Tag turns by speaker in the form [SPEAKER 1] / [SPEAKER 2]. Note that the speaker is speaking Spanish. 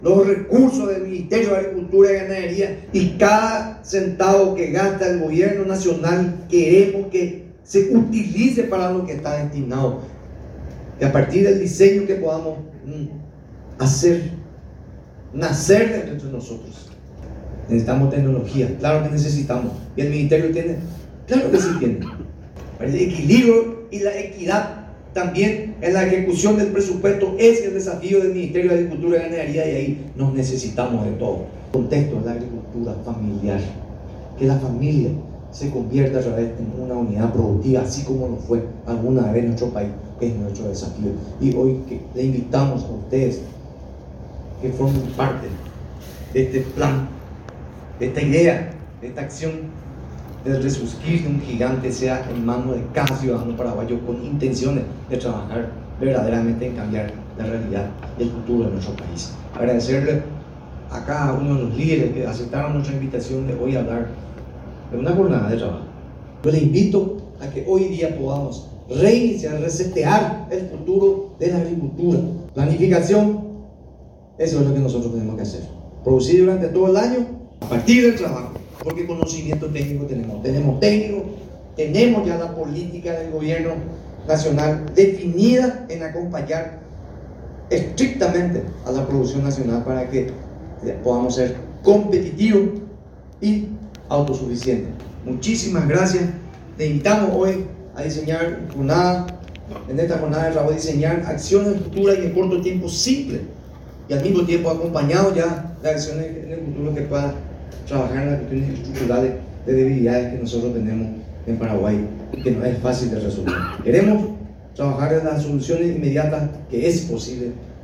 [SPEAKER 1] los recursos del Ministerio de Agricultura y Ganadería, y cada centavo que gasta el gobierno nacional queremos que se utilice para lo que está destinado. Y a partir del diseño que podamos hacer nacer dentro de nosotros. Necesitamos tecnología, claro que necesitamos. Y el Ministerio tiene, claro que sí tiene. El equilibrio y la equidad también en la ejecución del presupuesto es el desafío del Ministerio de Agricultura y Ganadería, y ahí nos necesitamos de todo. El contexto de la agricultura familiar, que la familia se convierta a través de una unidad productiva, así como lo fue alguna vez en nuestro país, es nuestro desafío. Y hoy que le invitamos a ustedes que formen parte de este plan, de esta idea, de esta acción, del resurgir de un gigante, sea en manos de cada ciudadano paraguayo con intenciones de trabajar verdaderamente en cambiar la realidad y el futuro de nuestro país. Agradecerle a cada uno de los líderes que aceptaron nuestra invitación de hoy hablar de una jornada de trabajo. Yo les invito a que hoy día podamos reiniciar, resetear el futuro de la agricultura. Planificación, eso es lo que nosotros tenemos que hacer. Producir durante todo el año a partir del trabajo. Porque conocimiento técnico tenemos técnicos, tenemos ya la política del gobierno nacional definida en acompañar estrictamente a la producción nacional para que podamos ser competitivos y autosuficientes. Muchísimas gracias. Te invitamos hoy a diseñar en esta jornada de trabajo, diseñar acciones futuras y en corto tiempo simples, y al mismo tiempo acompañado ya de acciones en el futuro que puedan trabajar en las cuestiones estructurales de debilidades que nosotros tenemos en Paraguay y que no es fácil de resolver. Queremos trabajar en las soluciones inmediatas que es posible